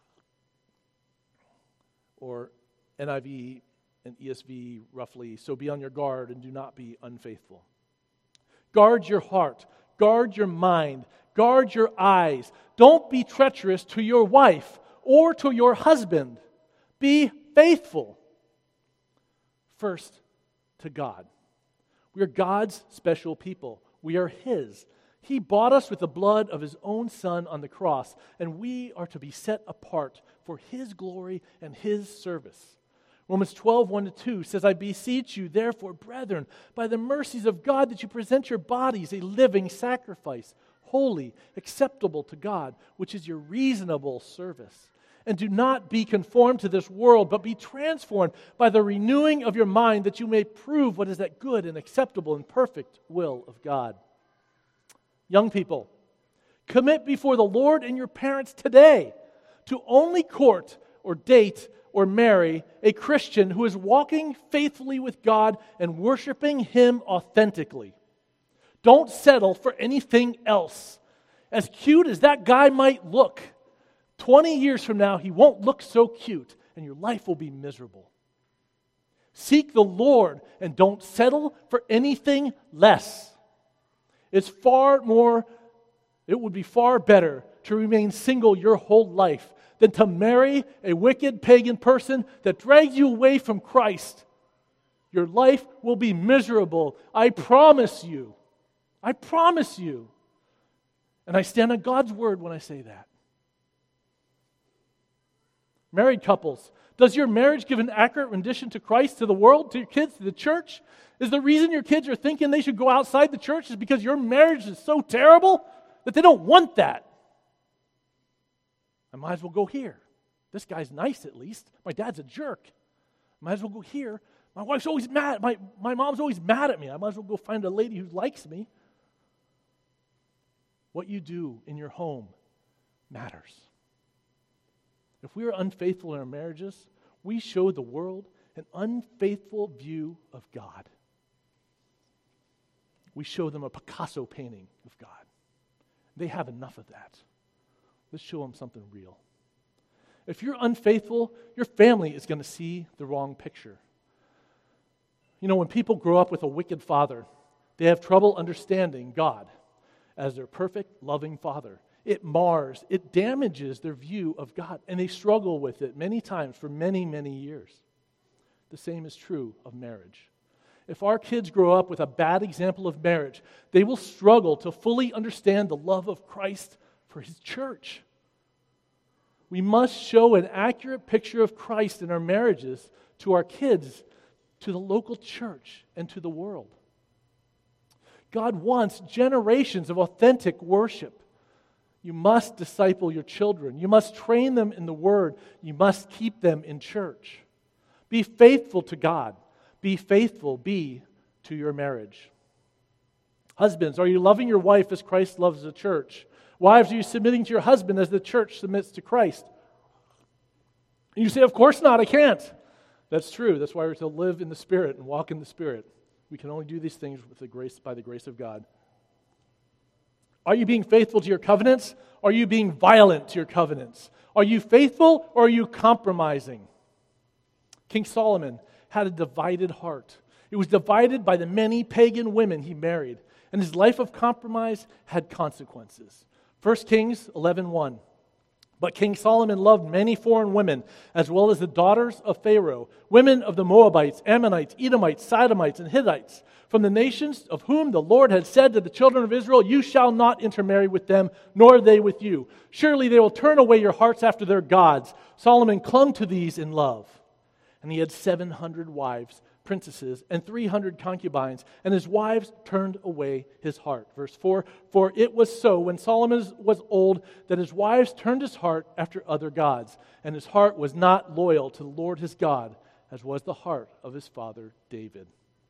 Or N I V and E S V roughly, so be on your guard and do not be unfaithful. Guard your heart, guard your mind, guard your eyes. Don't be treacherous to your wife or to your husband. Be faithful. First, to God. We are God's special people. We are His. He bought us with the blood of His own Son on the cross, and we are to be set apart for His glory and His service. Romans twelve, one to two says, I beseech you, therefore, brethren, by the mercies of God, that you present your bodies a living sacrifice, holy, acceptable to God, which is your reasonable service. And do not be conformed to this world, but be transformed by the renewing of your mind, that you may prove what is that good and acceptable and perfect will of God. Young people, commit before the Lord and your parents today to only court or date or marry a Christian who is walking faithfully with God and worshiping Him authentically. Don't settle for anything else. As cute as that guy might look, twenty years from now, he won't look so cute, and your life will be miserable. Seek the Lord and don't settle for anything less. It's far more, it would be far better to remain single your whole life than to marry a wicked pagan person that drags you away from Christ. Your life will be miserable. I promise you. I promise you. And I stand on God's word when I say that. Married couples, does your marriage give an accurate rendition to Christ, to the world, to your kids, to the church? Is the reason your kids are thinking they should go outside the church is because your marriage is so terrible that they don't want that? I might as well go here. This guy's nice at least. My dad's a jerk. Might as well go here. My wife's always mad. My, my mom's always mad at me. I might as well go find a lady who likes me. What you do in your home matters. If we are unfaithful in our marriages, we show the world an unfaithful view of God. We show them a Picasso painting of God. They have enough of that. Let's show them something real. If you're unfaithful, your family is going to see the wrong picture. You know, when people grow up with a wicked father, they have trouble understanding God as their perfect, loving Father. It mars, it damages their view of God, and they struggle with it many times for many, many years. The same is true of marriage. If our kids grow up with a bad example of marriage, they will struggle to fully understand the love of Christ for His church. We must show an accurate picture of Christ in our marriages to our kids, to the local church, and to the world. God wants generations of authentic worship. You must disciple your children. You must train them in the Word. You must keep them in church. Be faithful to God. Be faithful, be to your marriage. Husbands, are you loving your wife as Christ loves the church? Wives, are you submitting to your husband as the church submits to Christ? And you say, of course not, I can't. That's true. That's why we're to live in the Spirit and walk in the Spirit. We can only do these things with the grace, by the grace of God. Are you being faithful to your covenants? Are you being violent to your covenants? Are you faithful or are you compromising? King Solomon had a divided heart. It was divided by the many pagan women he married, and his life of compromise had consequences. First Kings eleven one. But King Solomon loved many foreign women, as well as the daughters of Pharaoh, women of the Moabites, Ammonites, Edomites, Sodomites, and Hittites, from the nations of whom the Lord had said to the children of Israel, "You shall not intermarry with them, nor they with you. Surely they will turn away your hearts after their gods." Solomon clung to these in love. And he had seven hundred wives, princesses, and three hundred concubines, and his wives turned away his heart. Verse four, "For it was so when Solomon was old that his wives turned his heart after other gods, and his heart was not loyal to the Lord his God, as was the heart of his father David."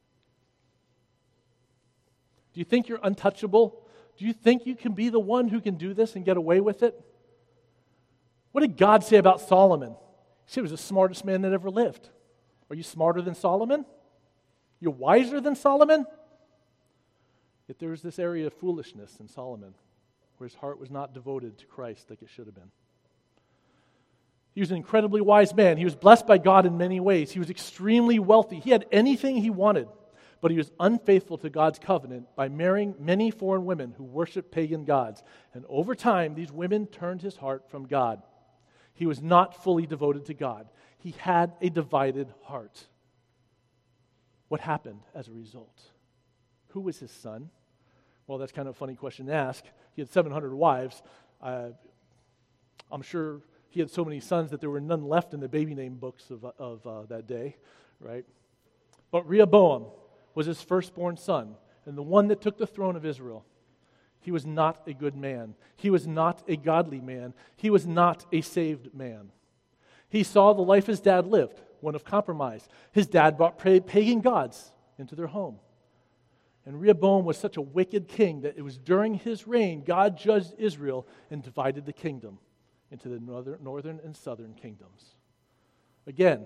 Do you think you're untouchable? Do you think you can be the one who can do this and get away with it? What did God say about Solomon? He said he was the smartest man that ever lived. Are you smarter than Solomon? You're wiser than Solomon? Yet there was this area of foolishness in Solomon where his heart was not devoted to Christ like it should have been. He was an incredibly wise man. He was blessed by God in many ways. He was extremely wealthy. He had anything he wanted, but he was unfaithful to God's covenant by marrying many foreign women who worshiped pagan gods. And over time, these women turned his heart from God. He was not fully devoted to God. He had a divided heart. What happened as a result? Who was his son? Well, that's kind of a funny question to ask. He had seven hundred wives. Uh, I'm sure he had so many sons that there were none left in the baby name books of, of uh, that day, right? But Rehoboam was his firstborn son, and the one that took the throne of Israel. He was not a good man. He was not a godly man. He was not a saved man. He saw the life his dad lived, one of compromise. His dad brought pagan gods into their home. And Rehoboam was such a wicked king that it was during his reign God judged Israel and divided the kingdom into the northern, northern and southern kingdoms. Again,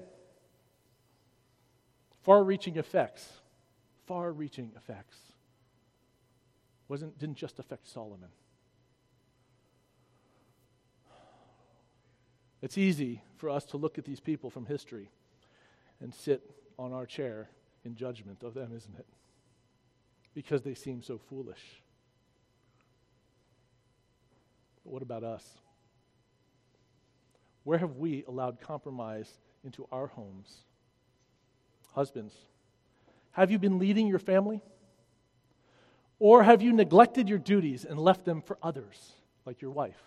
far-reaching effects. Far-reaching effects. Wasn't didn't just affect Solomon. It's easy for us to look at these people from history and sit on our chair in judgment of them, isn't it? Because they seem so foolish. But what about us? Where have we allowed compromise into our homes? Husbands, have you been leading your family? Or have you neglected your duties and left them for others, like your wife?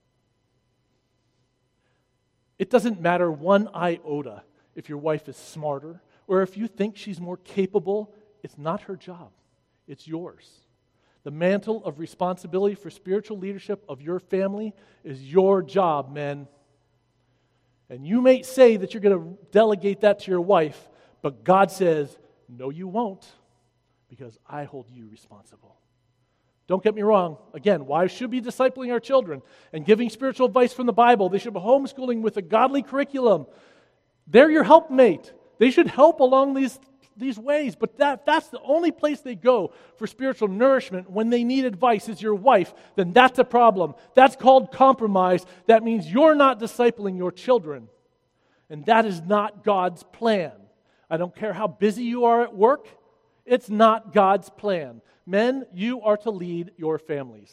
It doesn't matter one iota if your wife is smarter or if you think she's more capable. It's not her job. It's yours. The mantle of responsibility for spiritual leadership of your family is your job, men. And you may say that you're going to delegate that to your wife, but God says, no, you won't, because I hold you responsible. Don't get me wrong. Again, wives should be discipling our children and giving spiritual advice from the Bible. They should be homeschooling with a godly curriculum. They're your helpmate. They should help along these, these ways, but that, that's the only place they go for spiritual nourishment when they need advice is your wife. Then that's a problem. That's called compromise. That means you're not discipling your children. And that is not God's plan. I don't care how busy you are at work. It's not God's plan. Men, you are to lead your families.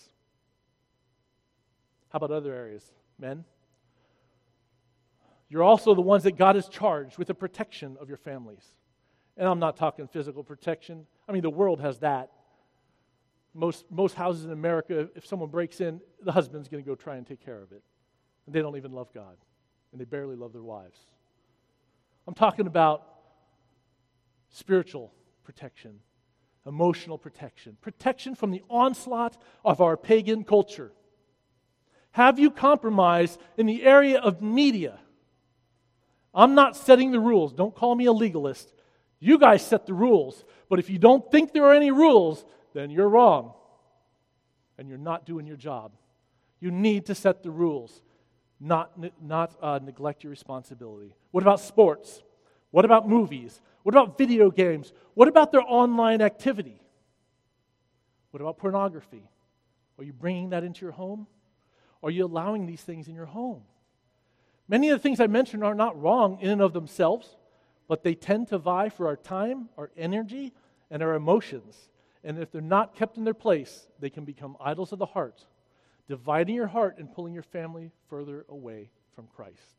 How about other areas? Men, you're also the ones that God has charged with the protection of your families. And I'm not talking physical protection. I mean, the world has that. Most, most houses in America, if someone breaks in, the husband's going to go try and take care of it. And they don't even love God. And they barely love their wives. I'm talking about spiritual protection, emotional protection, protection from the onslaught of our pagan culture. Have you compromised in the area of media? I'm not setting the rules. Don't call me a legalist. You guys set the rules. But if you don't think there are any rules, then you're wrong. And you're not doing your job. You need to set the rules, not, not uh, neglect your responsibility. What about sports? What about movies? What about video games? What about their online activity? What about pornography? Are you bringing that into your home? Are you allowing these things in your home? Many of the things I mentioned are not wrong in and of themselves, but they tend to vie for our time, our energy, and our emotions. And if they're not kept in their place, they can become idols of the heart, dividing your heart and pulling your family further away from Christ.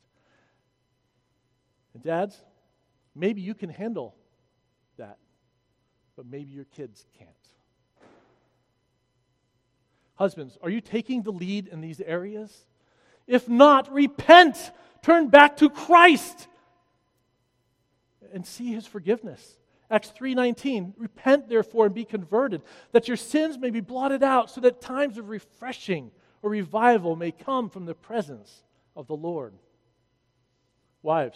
And dads, maybe you can handle that, but maybe your kids can't. Husbands, are you taking the lead in these areas? If not, repent. Turn back to Christ and see His forgiveness. Acts three nineteen, repent therefore and be converted, that your sins may be blotted out, so that times of refreshing or revival may come from the presence of the Lord. Wives,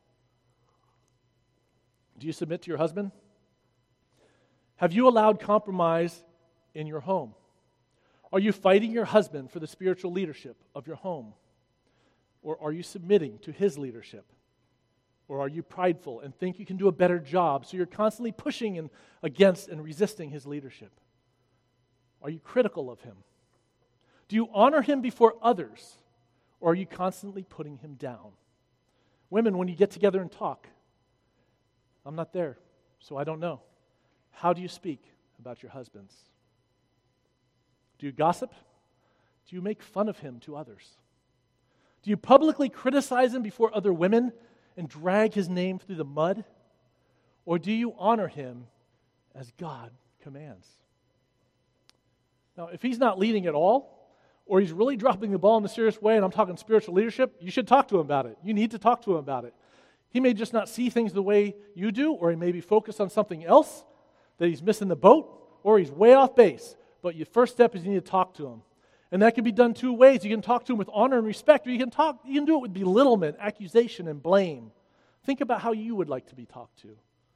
do you submit to your husband? Have you allowed compromise in your home? Are you fighting your husband for the spiritual leadership of your home? Or are you submitting to his leadership? Or are you prideful and think you can do a better job, so you're constantly pushing and against and resisting his leadership? Are you critical of him? Do you honor him before others, or are you constantly putting him down? Women, when you get together and talk, I'm not there, so I don't know. How do you speak about your husbands? Do you gossip? Do you make fun of him to others? Do you publicly criticize him before other women and drag his name through the mud? Or do you honor him as God commands? Now, if he's not leading at all, or he's really dropping the ball in a serious way, and I'm talking spiritual leadership, you should talk to him about it. You need to talk to him about it. He may just not see things the way you do, or he may be focused on something else, that he's missing the boat, or he's way off base. But your first step is you need to talk to him. And that can be done two ways. You can talk to him with honor and respect, or you can talk, you can do it with belittlement, accusation, and blame. Think about how you would like to be talked to.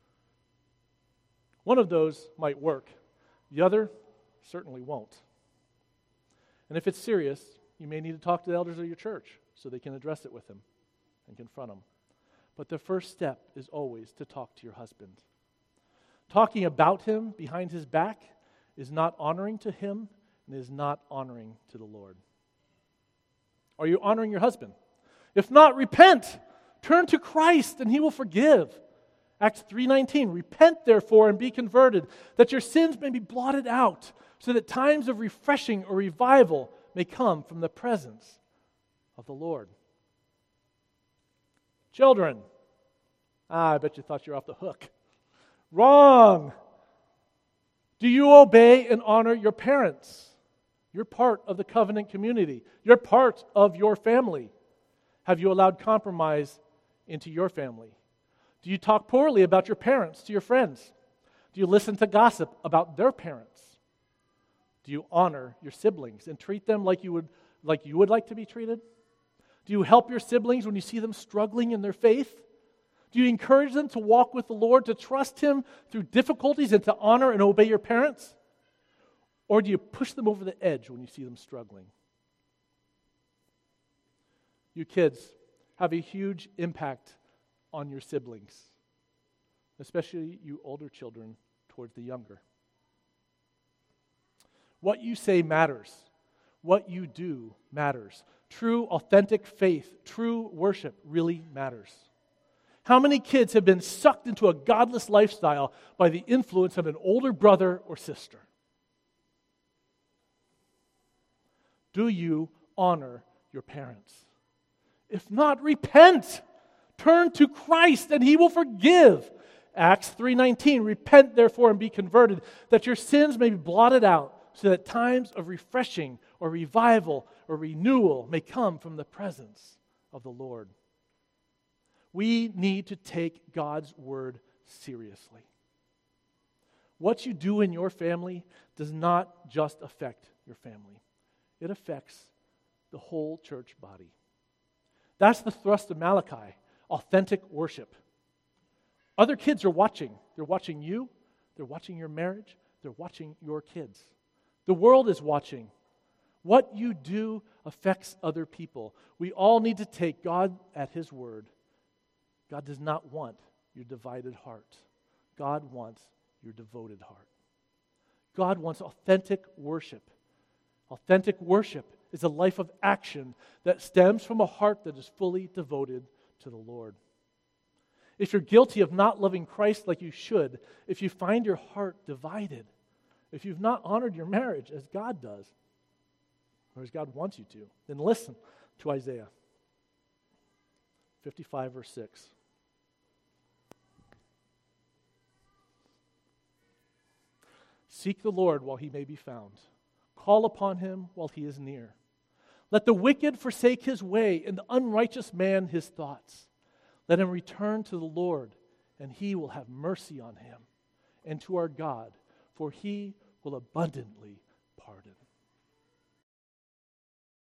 One of those might work. The other certainly won't. And if it's serious, you may need to talk to the elders of your church so they can address it with him and confront him. But the first step is always to talk to your husband. Talking about him behind his back is not honoring to him and is not honoring to the Lord. Are you honoring your husband? If not, repent. Turn to Christ and he will forgive. Acts three nineteen, repent therefore and be converted, that your sins may be blotted out, so that times of refreshing or revival may come from the presence of the Lord. Children, ah, I bet you thought you were off the hook. Wrong. Do you obey and honor your parents? You're part of the covenant community. You're part of your family. Have you allowed compromise into your family? Do you talk poorly about your parents to your friends? Do you listen to gossip about their parents? Do you honor your siblings and treat them like you would like you would like to be treated? Do you help your siblings when you see them struggling in their faith? Do you encourage them to walk with the Lord, to trust Him through difficulties and to honor and obey your parents? Or do you push them over the edge when you see them struggling? You kids have a huge impact on your siblings, especially you older children towards the younger. What you say matters. What you do matters. True, authentic faith, true worship really matters. How many kids have been sucked into a godless lifestyle by the influence of an older brother or sister? Do you honor your parents? If not, repent. Turn to Christ and He will forgive. Acts three nineteen, repent therefore and be converted, that your sins may be blotted out, so that times of refreshing or revival or renewal may come from the presence of the Lord. We need to take God's word seriously. What you do in your family does not just affect your family. It affects the whole church body. That's the thrust of Malachi, authentic worship. Other kids are watching. They're watching you. They're watching your marriage. They're watching your kids. The world is watching. What you do affects other people. We all need to take God at His word. God does not want your divided heart. God wants your devoted heart. God wants authentic worship. Authentic worship is a life of action that stems from a heart that is fully devoted to the Lord. If you're guilty of not loving Christ like you should, if you find your heart divided, if you've not honored your marriage as God does, or as God wants you to, then listen to Isaiah fifty-five, verse six. Seek the Lord while he may be found. Call upon him while he is near. Let the wicked forsake his way, and the unrighteous man his thoughts. Let him return to the Lord, and he will have mercy on him, and to our God, for he will abundantly pardon.